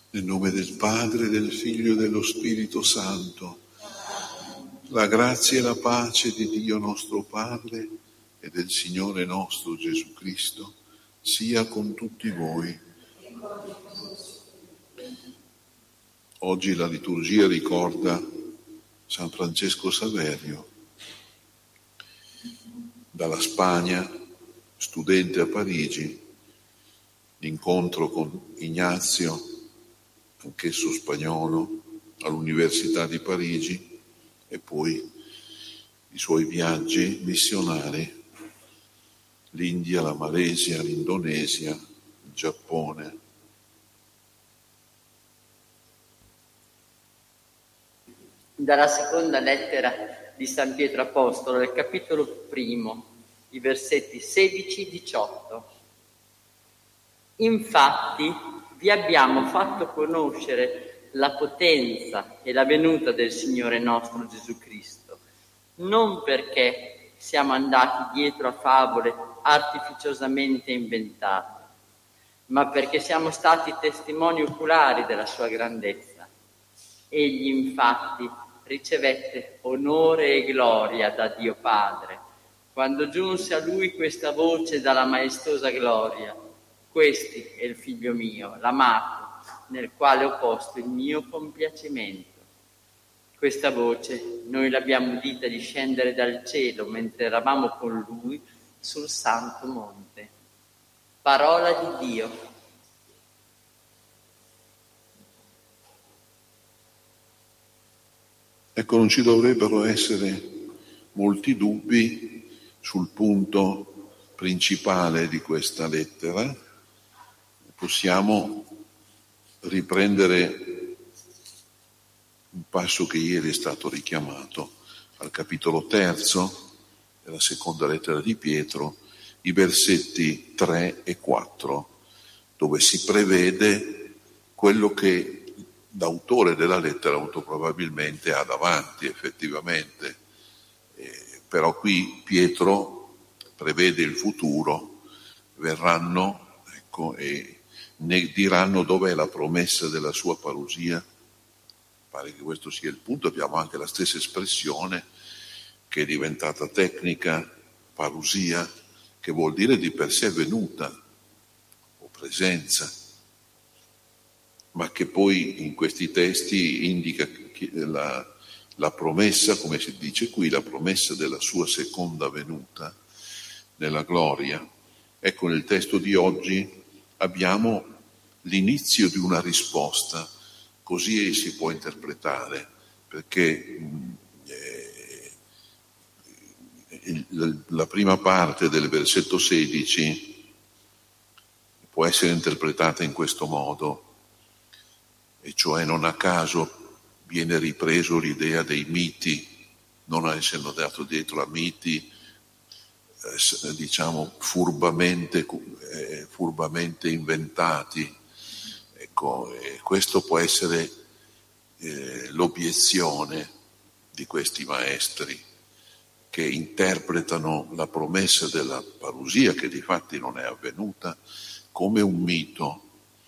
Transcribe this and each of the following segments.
Nel nome del Padre, del Figlio e dello Spirito Santo, la grazia e la pace di Dio nostro Padre e del Signore nostro Gesù Cristo sia con tutti voi. Oggi la liturgia ricorda San Francesco Saverio, dalla Spagna, studente a Parigi, l'incontro con Ignazio, anch'esso spagnolo, all'Università di Parigi, e poi i suoi viaggi missionari, l'India, la Malesia, l'Indonesia, il Giappone. Dalla seconda lettera di San Pietro Apostolo, nel capitolo 1, i versetti 16-18. Infatti vi abbiamo fatto conoscere la potenza e la venuta del Signore nostro Gesù Cristo, non perché siamo andati dietro a favole artificiosamente inventate, ma perché siamo stati testimoni oculari della sua grandezza. Egli infatti ricevette onore e gloria da Dio Padre, quando giunse a lui questa voce dalla maestosa gloria: «Questi è il figlio mio, l'amato, nel quale ho posto il mio compiacimento». Questa voce noi l'abbiamo udita discendere dal cielo mentre eravamo con lui sul Santo Monte. Parola di Dio. Ecco, non ci dovrebbero essere molti dubbi sul punto principale di questa lettera. Possiamo riprendere un passo che ieri è stato richiamato al capitolo 3 della seconda lettera di Pietro, i versetti 3 e 4, dove si prevede quello che l'autore della lettera molto probabilmente ha davanti effettivamente, però qui Pietro prevede il futuro, verranno, ecco, e ne diranno dov'è la promessa della sua parusia. Pare che questo sia il punto. Abbiamo anche la stessa espressione che è diventata tecnica, parusia, che vuol dire di per sé venuta o presenza, ma che poi in questi testi indica la promessa, come si dice qui, la promessa della sua seconda venuta nella gloria. Ecco, nel testo di oggi abbiamo l'inizio di una risposta, così si può interpretare, perché la prima parte del versetto 16 può essere interpretata in questo modo, e cioè non a caso viene ripreso l'idea dei miti, non essendo dato dietro a miti, diciamo furbamente inventati. Ecco, questo può essere l'obiezione di questi maestri che interpretano la promessa della parusia, che di fatti non è avvenuta, come un mito.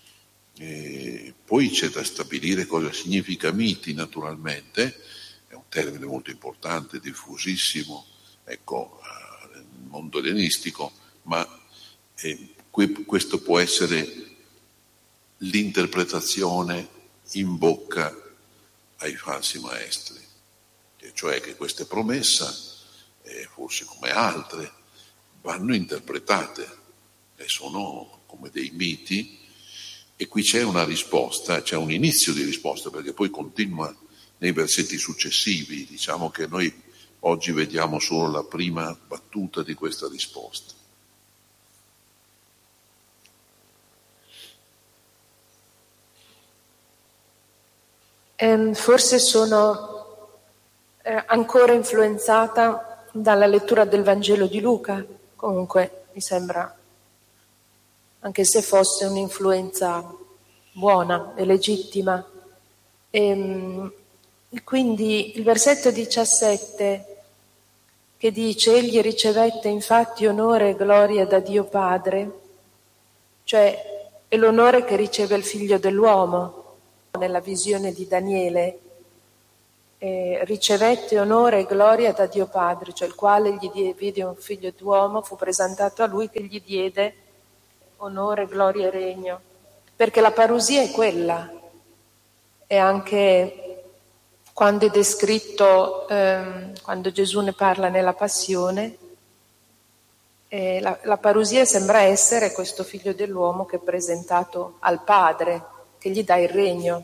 Poi c'è da stabilire cosa significa miti, naturalmente, è un termine molto importante, diffusissimo, ecco, nel mondo ellenistico, ma questo può essere l'interpretazione in bocca ai falsi maestri, e cioè che queste promesse, forse come altre, vanno interpretate e sono come dei miti. E qui c'è una risposta, c'è un inizio di risposta, perché poi continua nei versetti successivi. Diciamo che noi oggi vediamo solo la prima battuta di questa risposta. Forse sono ancora influenzata dalla lettura del Vangelo di Luca, comunque mi sembra, anche se fosse un'influenza buona e legittima. E quindi il versetto 17 che dice: egli ricevette infatti onore e gloria da Dio Padre, cioè è l'onore che riceve il figlio dell'uomo, nella visione di Daniele, ricevette onore e gloria da Dio Padre, cioè il quale gli vide un figlio d'uomo, fu presentato a lui che gli diede onore, gloria e regno. Perché la parusia è quella, e anche quando è descritto, quando Gesù ne parla nella Passione, la parusia sembra essere questo figlio dell'uomo che è presentato al Padre, che gli dà il regno.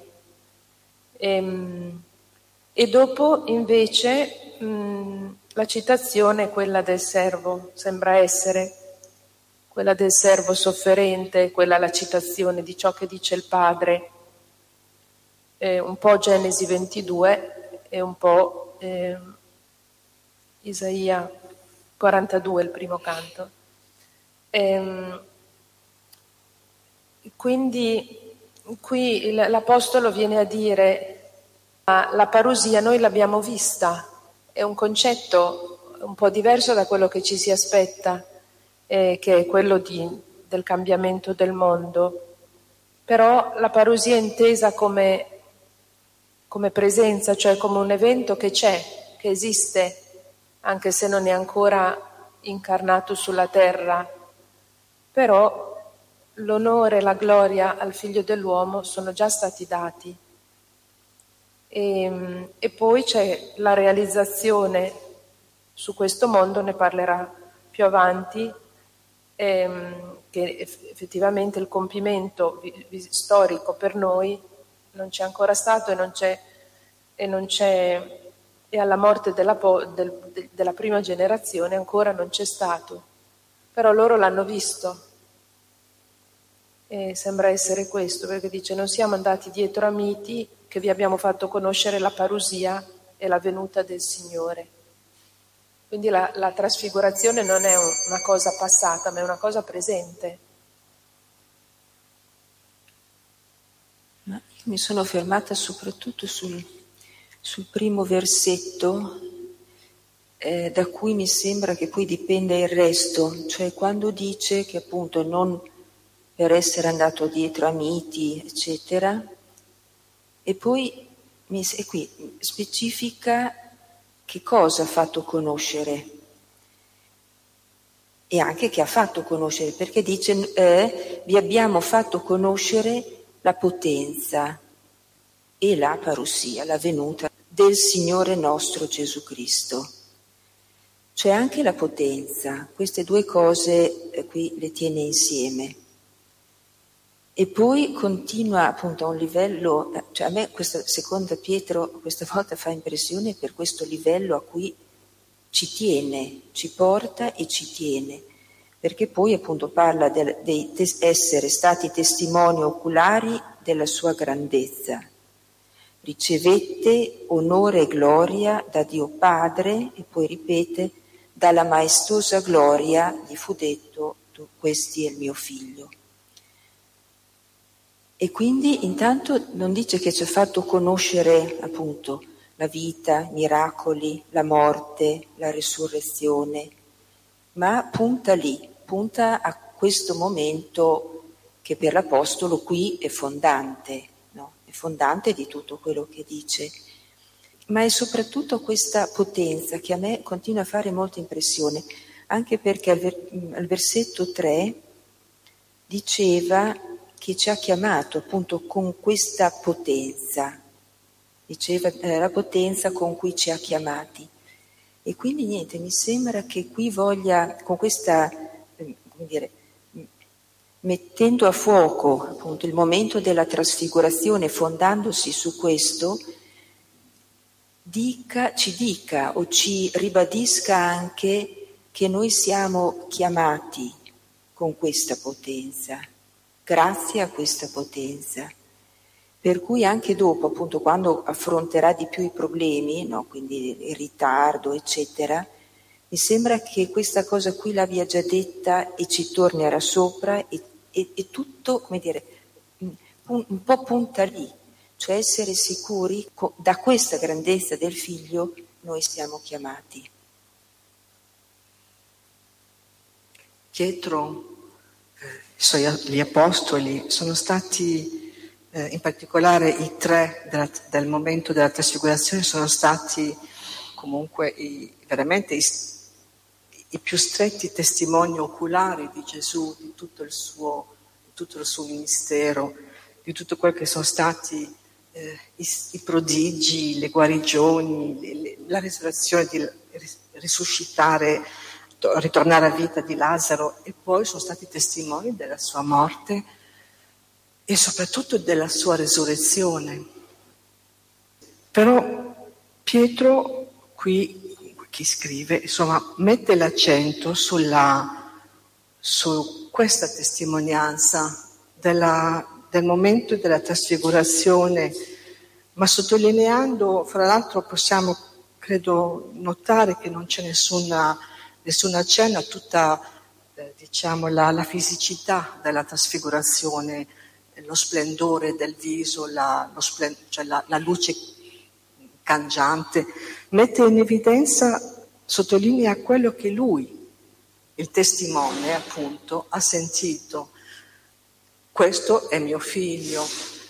E dopo invece la citazione è quella del servo, sembra essere quella del servo sofferente, quella la citazione di ciò che dice il Padre, un po' Genesi 22 e un po' Isaia 42, il primo canto. Quindi qui l'Apostolo viene a dire: la parusia noi l'abbiamo vista, è un concetto un po' diverso da quello che ci si aspetta, che è quello del cambiamento del mondo, però la parusia è intesa come presenza, cioè come un evento che c'è, che esiste, anche se non è ancora incarnato sulla terra, però l'onore e la gloria al Figlio dell'uomo sono già stati dati. E poi c'è la realizzazione su questo mondo, ne parlerà più avanti, che effettivamente il compimento storico per noi non c'è ancora stato e alla morte della prima generazione ancora non c'è stato, però loro l'hanno visto. E sembra essere questo, perché dice: non siamo andati dietro a miti, che vi abbiamo fatto conoscere la parusia e la venuta del Signore. Quindi la trasfigurazione non è una cosa passata, ma è una cosa presente. Ma io mi sono fermata soprattutto sul primo versetto, da cui mi sembra che poi dipenda il resto, cioè quando dice che appunto non per essere andato dietro a miti, eccetera, e poi qui specifica che cosa ha fatto conoscere e anche che ha fatto conoscere, perché dice vi abbiamo fatto conoscere la potenza e la parusia, la venuta del Signore nostro Gesù Cristo. Cioè anche la potenza, queste due cose qui le tiene insieme. E poi continua appunto a un livello, cioè a me questa seconda Pietro questa volta fa impressione per questo livello a cui ci tiene, ci porta e ci tiene, perché poi appunto parla di essere stati testimoni oculari della sua grandezza. Ricevette onore e gloria da Dio Padre, e poi ripete: dalla maestosa gloria gli fu detto: tu, questi è il mio figlio. E quindi intanto non dice che ci ha fatto conoscere appunto la vita, i miracoli, la morte, la risurrezione, ma punta lì, punta a questo momento che per l'Apostolo qui è fondante, no? È fondante di tutto quello che dice. Ma è soprattutto questa potenza che a me continua a fare molta impressione, anche perché al versetto 3 diceva che ci ha chiamato appunto con questa potenza, diceva la potenza con cui ci ha chiamati. E quindi niente, mi sembra che qui voglia, con questa, come dire, mettendo a fuoco appunto il momento della trasfigurazione, fondandosi su questo, ci dica o ci ribadisca anche che noi siamo chiamati con questa potenza, grazie a questa potenza. Per cui anche dopo, appunto, quando affronterà di più i problemi, no? Quindi il ritardo, eccetera, mi sembra che questa cosa qui l'abbia già detta e ci tornerà sopra e tutto, come dire, un po' punta lì, cioè essere sicuri da questa grandezza del Figlio noi siamo chiamati. Pietro, gli apostoli sono stati in particolare i tre del momento della trasfigurazione sono stati comunque veramente i più stretti testimoni oculari di Gesù, di tutto il suo ministero, di tutto quello che sono stati i prodigi, le guarigioni, la risurrezione, di risuscitare, ritornare a vita di Lazzaro, e poi sono stati testimoni della sua morte e soprattutto della sua resurrezione. Però Pietro qui, chi scrive, insomma, mette l'accento su questa testimonianza del momento della trasfigurazione, ma sottolineando, fra l'altro possiamo, credo, notare che non c'è nessun accenno a tutta, la fisicità della trasfigurazione, lo splendore del viso, la luce cangiante, mette in evidenza, sottolinea quello che lui, il testimone appunto, ha sentito. Questo è mio figlio.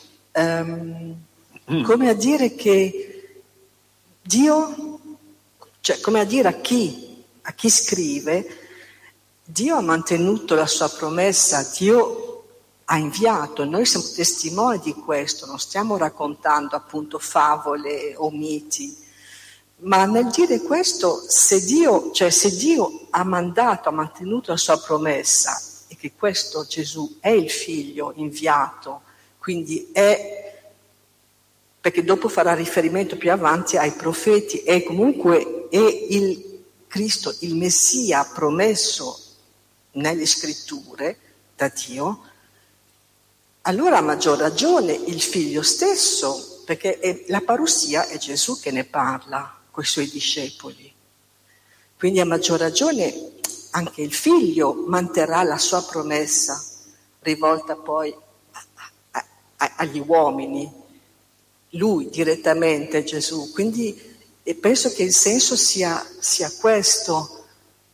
Come a dire che Dio, cioè come a dire a chi scrive, Dio ha mantenuto la sua promessa, Dio ha inviato, noi siamo testimoni di questo, non stiamo raccontando appunto favole o miti, ma nel dire questo, se Dio ha mantenuto la sua promessa, e che questo Gesù è il figlio inviato, quindi perché dopo farà riferimento più avanti ai profeti, e comunque è il Cristo, il Messia promesso nelle scritture da Dio, allora a maggior ragione il figlio stesso, perché la parousia è Gesù che ne parla con i suoi discepoli. Quindi a maggior ragione anche il figlio manterrà la sua promessa, rivolta poi agli uomini, lui direttamente, Gesù. Quindi penso che il senso sia questo.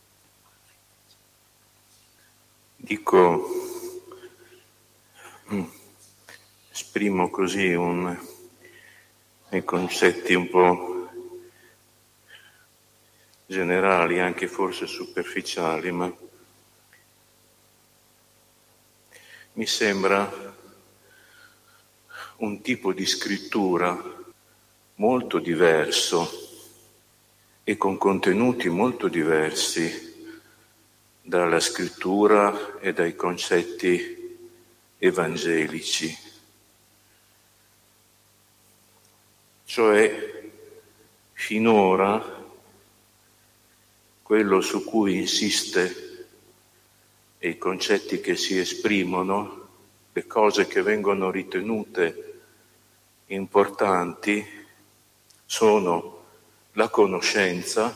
Dico, esprimo così nei concetti un po' generali, anche forse superficiali, ma mi sembra un tipo di scrittura molto diverso e con contenuti molto diversi dalla scrittura e dai concetti evangelici. Cioè, finora quello su cui insiste e i concetti che si esprimono, le cose che vengono ritenute importanti, sono la conoscenza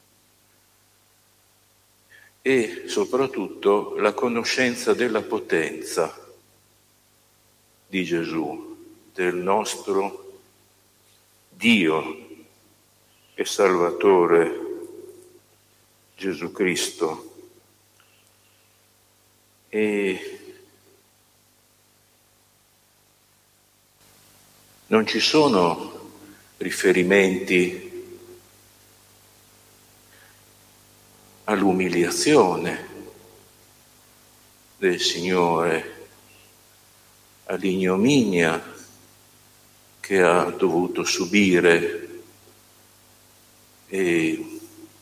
e soprattutto la conoscenza della potenza di Gesù, del nostro Dio e Salvatore Gesù Cristo. E non ci sono riferimenti all'umiliazione del Signore, all'ignominia che ha dovuto subire e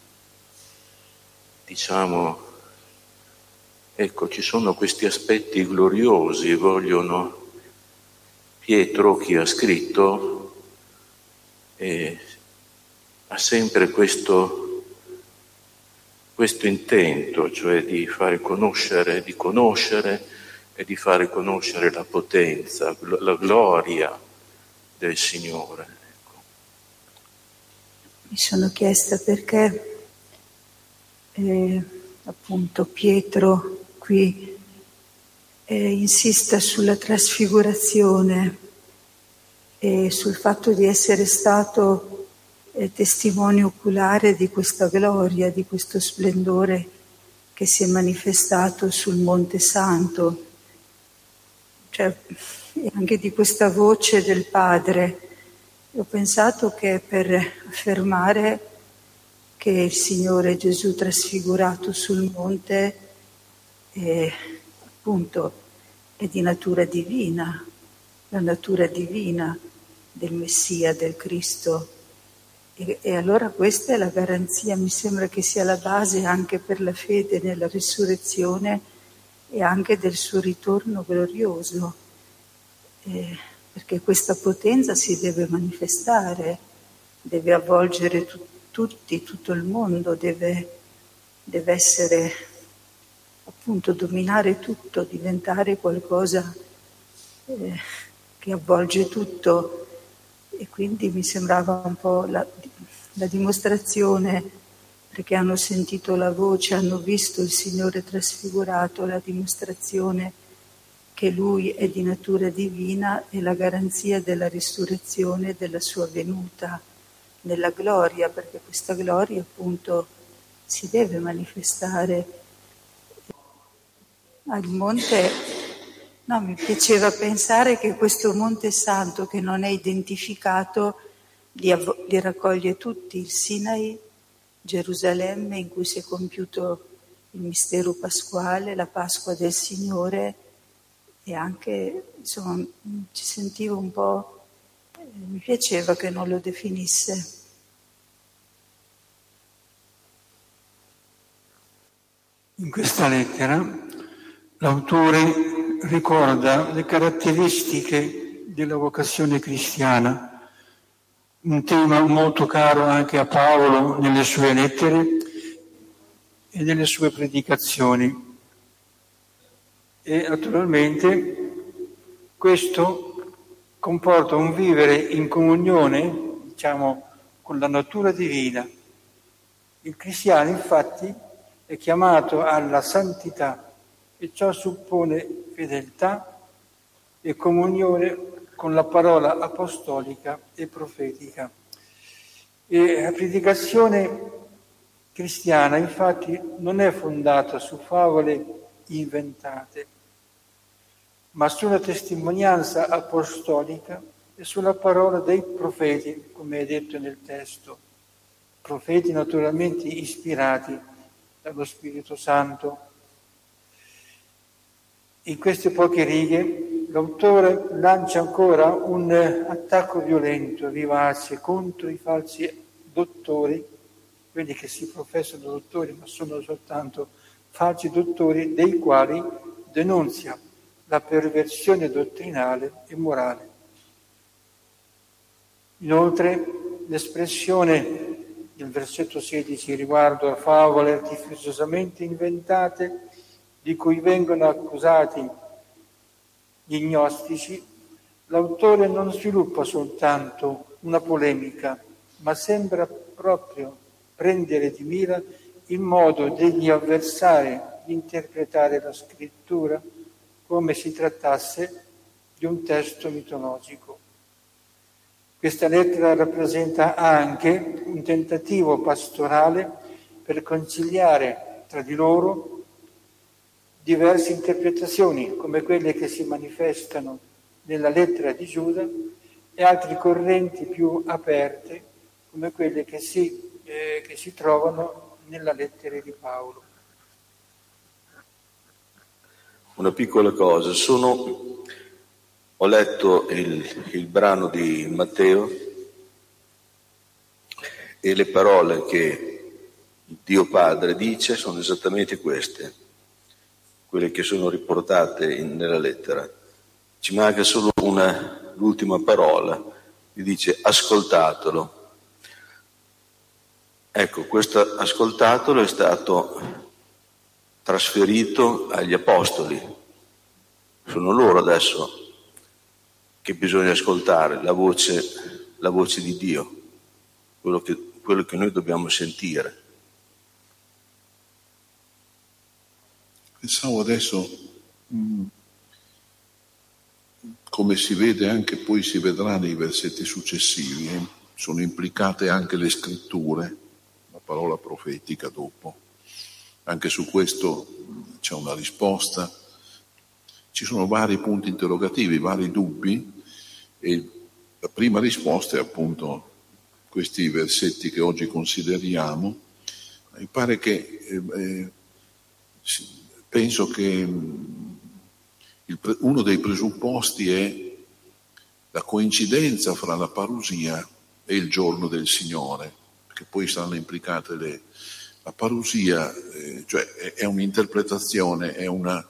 ci sono questi aspetti gloriosi, Pietro, chi ha scritto, ha sempre questo intento, cioè di fare conoscere, di conoscere e di fare conoscere la potenza, la gloria del Signore. Ecco. Mi sono chiesta perché appunto Pietro qui insista sulla trasfigurazione e sul fatto di essere stato testimone oculare di questa gloria, di questo splendore che si è manifestato sul Monte Santo. Cioè, e anche di questa voce del Padre. Ho pensato che per affermare che il Signore Gesù trasfigurato sul monte appunto è di natura divina, la natura divina del Messia, del Cristo. E allora questa è la garanzia, mi sembra che sia la base anche per la fede nella risurrezione e anche del suo ritorno glorioso, perché questa potenza si deve manifestare, deve avvolgere tutto il mondo, deve essere appunto dominare tutto, diventare qualcosa che avvolge tutto. E quindi mi sembrava un po' la dimostrazione, perché hanno sentito la voce, hanno visto il Signore trasfigurato, la dimostrazione che Lui è di natura divina e la garanzia della risurrezione e della sua venuta nella gloria, perché questa gloria appunto si deve manifestare. Al monte... No, mi piaceva pensare che questo Monte Santo, che non è identificato, li raccoglie tutti, il Sinai, Gerusalemme, in cui si è compiuto il mistero pasquale, la Pasqua del Signore, e anche, insomma, ci sentivo un po', mi piaceva che non lo definisse. In questa lettera l'autore ricorda le caratteristiche della vocazione cristiana, un tema molto caro anche a Paolo nelle sue lettere e nelle sue predicazioni. E naturalmente questo comporta un vivere in comunione, con la natura divina. Il cristiano, infatti, è chiamato alla santità, e ciò suppone fedeltà e comunione con la parola apostolica e profetica. E la predicazione cristiana, infatti, non è fondata su favole inventate, ma sulla testimonianza apostolica e sulla parola dei profeti, come è detto nel testo. Profeti naturalmente ispirati dallo Spirito Santo. In queste poche righe l'autore lancia ancora un attacco violento e vivace contro i falsi dottori, quelli che si professano dottori ma sono soltanto falsi dottori, dei quali denunzia la perversione dottrinale e morale. Inoltre l'espressione del versetto 16 riguardo a favole artificiosamente inventate di cui vengono accusati gli gnostici, l'autore non sviluppa soltanto una polemica, ma sembra proprio prendere di mira il modo degli avversari di interpretare la scrittura come si trattasse di un testo mitologico. Questa lettera rappresenta anche un tentativo pastorale per conciliare tra di loro diverse interpretazioni, come quelle che si manifestano nella lettera di Giuda, e altre correnti più aperte, come quelle che si trovano nella lettera di Paolo. Una piccola cosa, ho letto il brano di Matteo e le parole che Dio Padre dice sono esattamente queste, quelle che sono riportate nella lettera. Ci manca solo l'ultima parola, che dice ascoltatelo. Ecco, questo ascoltatelo è stato trasferito agli apostoli. Sono loro adesso che bisogna ascoltare, la voce di Dio, quello che noi dobbiamo sentire. Pensavo adesso, come si vede anche poi si vedrà nei versetti successivi, sono implicate anche le scritture, la parola profetica dopo. Anche su questo c'è una risposta Ci sono vari punti interrogativi, vari dubbi, e la prima risposta è appunto questi versetti che oggi consideriamo. Mi pare che penso che uno dei presupposti è la coincidenza fra la parusia e il giorno del Signore, perché poi saranno implicate la parusia, cioè è un'interpretazione, è una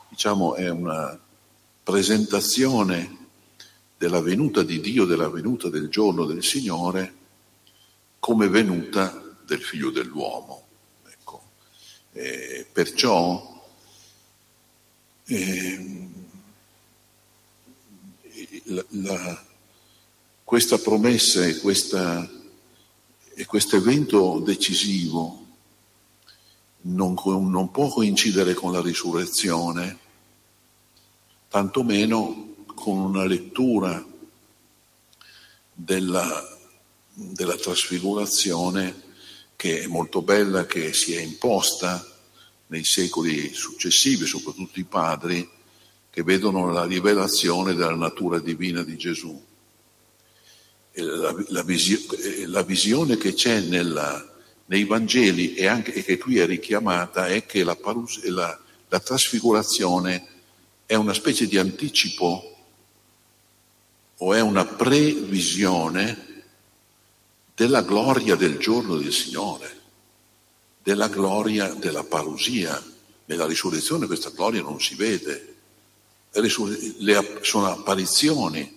presentazione della venuta di Dio, della venuta del giorno del Signore, come venuta del Figlio dell'uomo. Ecco. Perciò questa promessa e questo evento decisivo non può coincidere con la risurrezione, tantomeno con una lettura della trasfigurazione che è molto bella, che si è imposta nei secoli successivi, soprattutto i padri, che vedono la rivelazione della natura divina di Gesù. La visione che c'è nei Vangeli e che qui è richiamata è che la trasfigurazione è una specie di anticipo o è una previsione della gloria del giorno del Signore, della gloria della parusia. Nella risurrezione questa gloria non si vede. Sono apparizioni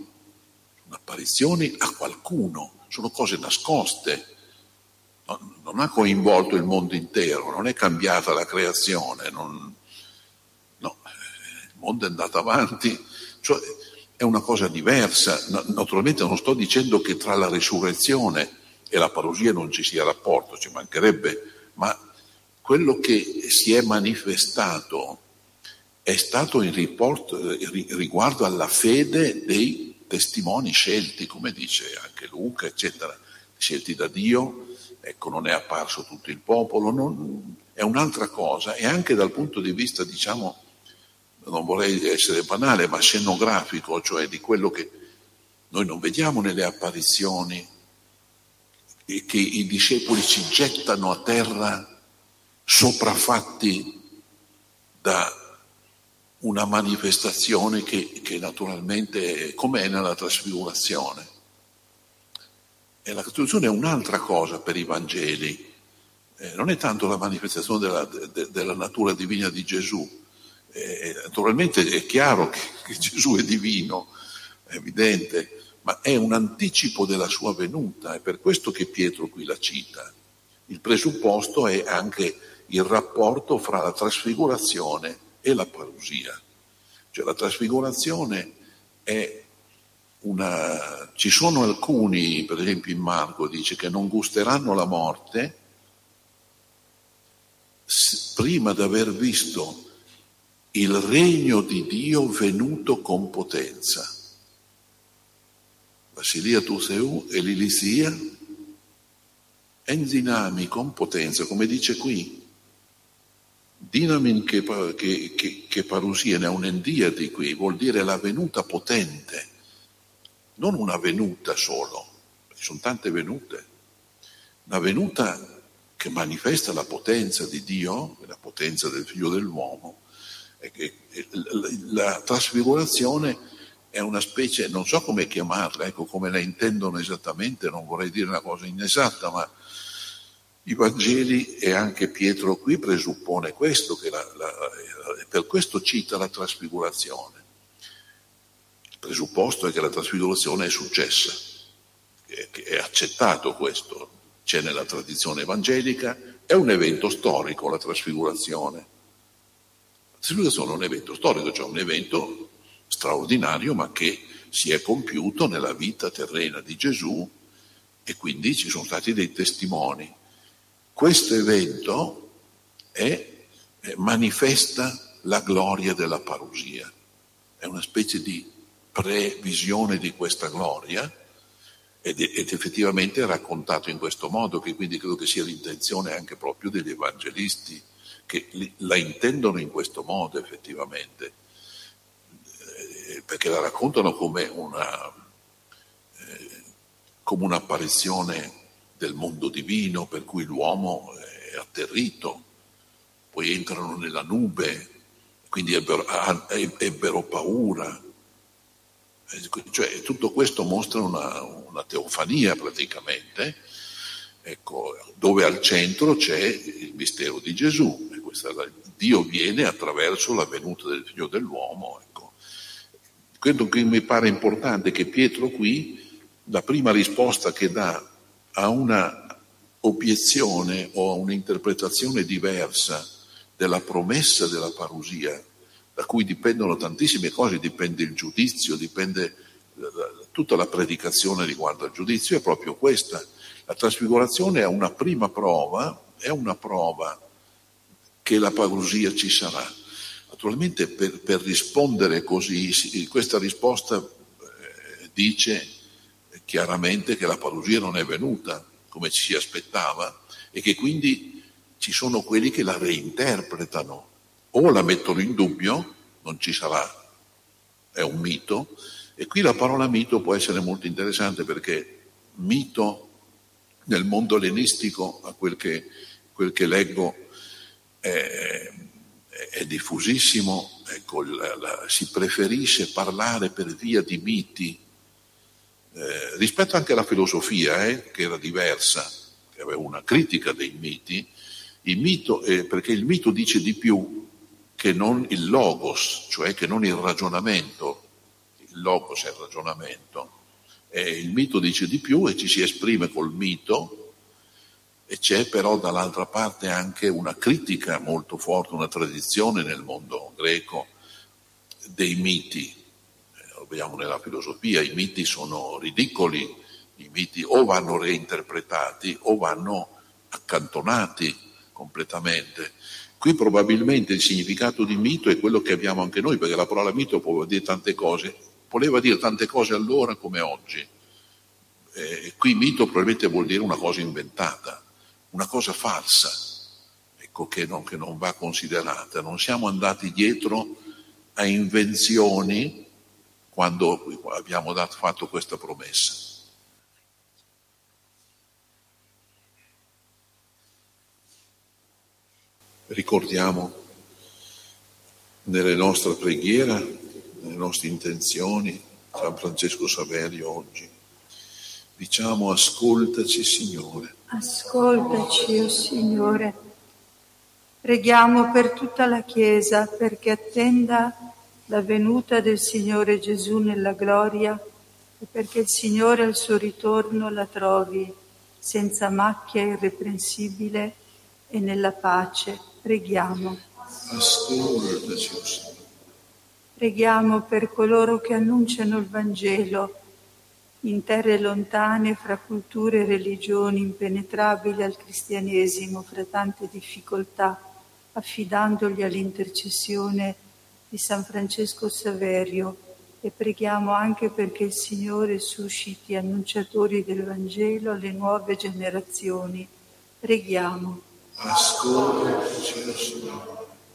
a qualcuno, sono cose nascoste. Non ha coinvolto il mondo intero, non è cambiata la creazione, il mondo è andato avanti, cioè è una cosa diversa. Naturalmente non sto dicendo che tra la risurrezione e la parusia non ci sia rapporto, ci mancherebbe, ma quello che si è manifestato è stato in riguardo alla fede dei testimoni scelti, come dice anche Luca, eccetera, scelti da Dio. Ecco, non è apparso tutto il popolo, è un'altra cosa, e anche dal punto di vista, diciamo, non vorrei essere banale, ma scenografico, cioè di quello che noi non vediamo nelle apparizioni, e che i discepoli ci gettano a terra sopraffatti da una manifestazione che naturalmente, come è nella trasfigurazione. E la trasfigurazione è un'altra cosa per i Vangeli, non è tanto la manifestazione della natura divina di Gesù. Naturalmente è chiaro che Gesù è divino, è evidente, ma è un anticipo della sua venuta, è per questo che Pietro qui la cita. Il presupposto è anche il rapporto fra la trasfigurazione e la parusia. Cioè la trasfigurazione è ci sono alcuni, per esempio in Marco dice che non gusteranno la morte prima di aver visto il regno di Dio venuto con potenza. Basilia tu seu e l'Ilisia en dinami con potenza, come dice qui. Dinamin che parusia, ne un'endiadi qui, vuol dire la venuta potente, non una venuta solo, ci sono tante venute, una venuta che manifesta la potenza di Dio, la potenza del Figlio dell'uomo. La trasfigurazione è una specie, non so come chiamarla, ecco, come la intendono esattamente, non vorrei dire una cosa inesatta, ma i Vangeli e anche Pietro qui presuppone questo, che per questo cita la trasfigurazione. Il presupposto è che la trasfigurazione è successa, che è accettato questo, c'è nella tradizione evangelica, è un evento storico la trasfigurazione. La trasfigurazione è un evento storico, cioè un evento straordinario, ma che si è compiuto nella vita terrena di Gesù, e quindi ci sono stati dei testimoni. Questo evento manifesta la gloria della parusia, è una specie di previsione di questa gloria, ed effettivamente è raccontato in questo modo, che quindi credo che sia l'intenzione anche proprio degli evangelisti, che la intendono in questo modo effettivamente. perché la raccontano come un'apparizione del mondo divino, per cui l'uomo è atterrito, poi entrano nella nube, quindi ebbero paura. Cioè, tutto questo mostra una teofania praticamente, ecco, dove al centro c'è il mistero di Gesù. E Dio viene attraverso la venuta del Figlio dell'uomo. Ecco. Quello che mi pare importante è che Pietro qui, la prima risposta che dà a una obiezione o a un'interpretazione diversa della promessa della parusia, da cui dipendono tantissime cose, dipende il giudizio, dipende tutta la predicazione riguardo al giudizio, è proprio questa. La trasfigurazione è una prima prova, è una prova che la parusia ci sarà. Naturalmente per rispondere così, questa risposta dice chiaramente che la parusia non è venuta come ci si aspettava e che quindi ci sono quelli che la reinterpretano o la mettono in dubbio, non ci sarà, è un mito. E qui la parola mito può essere molto interessante, perché mito nel mondo ellenistico, a quel che leggo, è diffusissimo. Ecco, si preferisce parlare per via di miti rispetto anche alla filosofia, che era diversa, che aveva una critica dei miti. Il mito, perché il mito dice di più che non il logos, cioè che non il ragionamento. Il logos è il ragionamento, il mito dice di più e ci si esprime col mito, e c'è però dall'altra parte anche una critica molto forte, una tradizione nel mondo greco dei miti. Lo vediamo nella filosofia, i miti sono ridicoli, i miti o vanno reinterpretati o vanno accantonati completamente. Qui probabilmente il significato di mito è quello che abbiamo anche noi, perché la parola mito può dire tante cose, voleva dire tante cose allora come oggi. Qui mito probabilmente vuol dire una cosa inventata, una cosa falsa, ecco, che non va considerata. Non siamo andati dietro a invenzioni quando abbiamo fatto questa promessa. Ricordiamo nelle nostre preghiere, nelle nostre intenzioni, San Francesco Saverio oggi. Diciamo: ascoltaci, Signore. Ascoltaci, o Signore. Preghiamo per tutta la Chiesa perché attenda la venuta del Signore Gesù nella gloria e perché il Signore al suo ritorno la trovi senza macchia, irreprensibile e nella pace. Preghiamo. Ascoltaci, o Signore. Preghiamo per coloro che annunciano il Vangelo in terre lontane, fra culture e religioni impenetrabili al cristianesimo, fra tante difficoltà, affidandoli all'intercessione di San Francesco Saverio, e preghiamo anche perché il Signore susciti annunciatori del Vangelo alle nuove generazioni. Preghiamo. Ascoltaci, o Signore.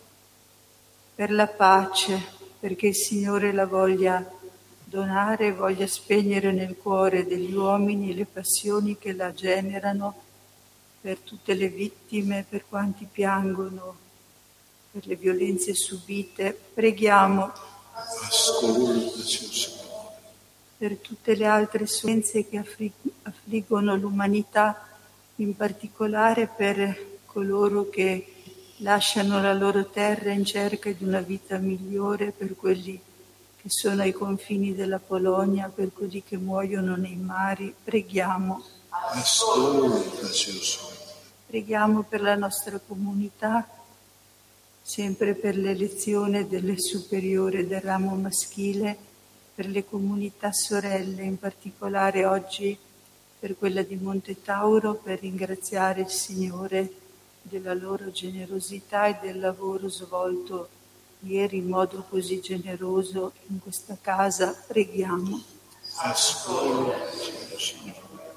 Per la pace, perché il Signore la voglia donare, voglia spegnere nel cuore degli uomini le passioni che la generano, per tutte le vittime, per quanti piangono, per le violenze subite. Preghiamo. Ascoltaci, o Signore. Per tutte le altre sofferenze che affliggono l'umanità, in particolare per coloro che lasciano la loro terra in cerca di una vita migliore, per quelli che sono ai confini della Polonia, per quelli che muoiono nei mari. Preghiamo. Ascoltaci, o Signore. Preghiamo per la nostra comunità, sempre per l'elezione delle superiore del ramo maschile, per le comunità sorelle, in particolare oggi per quella di Monte Tauro, per ringraziare il Signore della loro generosità e del lavoro svolto ieri in modo così generoso in questa casa. Preghiamo. Ascoltaci, o Signore.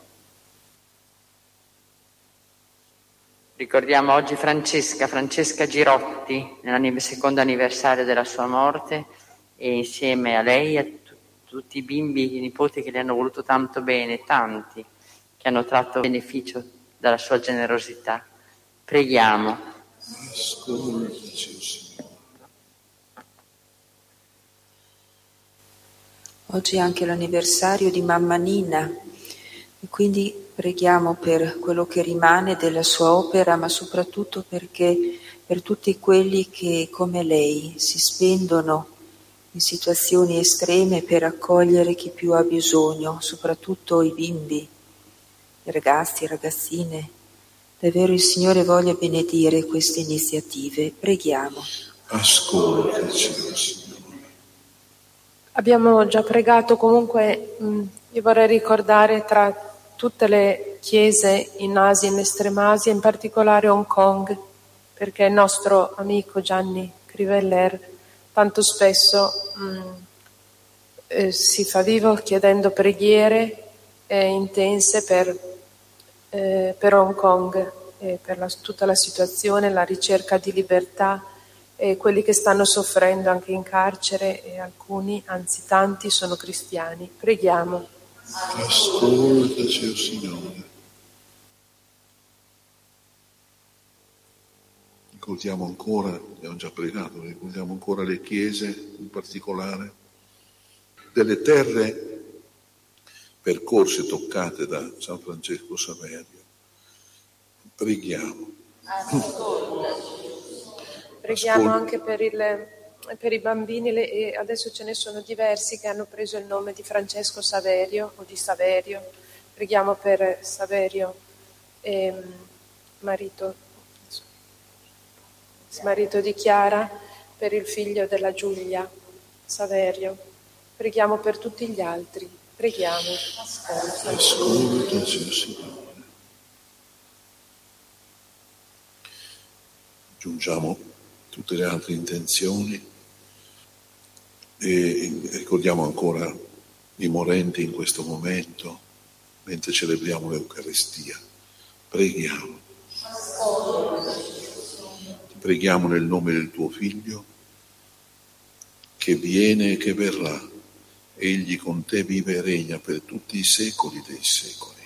Ricordiamo oggi Francesca Girotti, nel secondo anniversario della sua morte, e insieme a lei e a tutti i bimbi e i nipoti che le hanno voluto tanto bene, tanti che hanno tratto beneficio dalla sua generosità. Preghiamo. Ascoltaci, Signore. Oggi è anche l'anniversario di mamma Nina e quindi preghiamo per quello che rimane della sua opera, ma soprattutto perché per tutti quelli che, come lei, si spendono in situazioni estreme per accogliere chi più ha bisogno, soprattutto i bimbi, i ragazzi, ragazzine. Davvero il Signore voglia benedire queste iniziative. Preghiamo. Ascoltaci, Signore. Abbiamo già pregato, comunque io vorrei ricordare tra tutte le chiese in Asia, in Estremasia, in particolare Hong Kong, perché il nostro amico Gianni Criveller tanto spesso si fa vivo chiedendo preghiere intense per Hong Kong e per tutta la situazione, la ricerca di libertà e quelli che stanno soffrendo anche in carcere, e alcuni, anzi tanti, sono cristiani. Preghiamo. Ascoltaci, oh Signore. Ricordiamo ancora, abbiamo già pregato, ricordiamo ancora le chiese, in particolare delle terre percorse, toccate da San Francesco Saverio. Preghiamo. Preghiamo anche per i bambini, e adesso ce ne sono diversi che hanno preso il nome di Francesco Saverio o di Saverio. Preghiamo per Saverio, marito di Chiara, per il figlio della Giulia, Saverio. Preghiamo per tutti gli altri. Preghiamo. Ascoltaci, Signore. Aggiungiamo tutte le altre intenzioni e ricordiamo ancora i morenti in questo momento mentre celebriamo l'Eucaristia. Preghiamo. Preghiamo nel nome del tuo Figlio che viene e che verrà. Egli con te vive e regna per tutti i secoli dei secoli.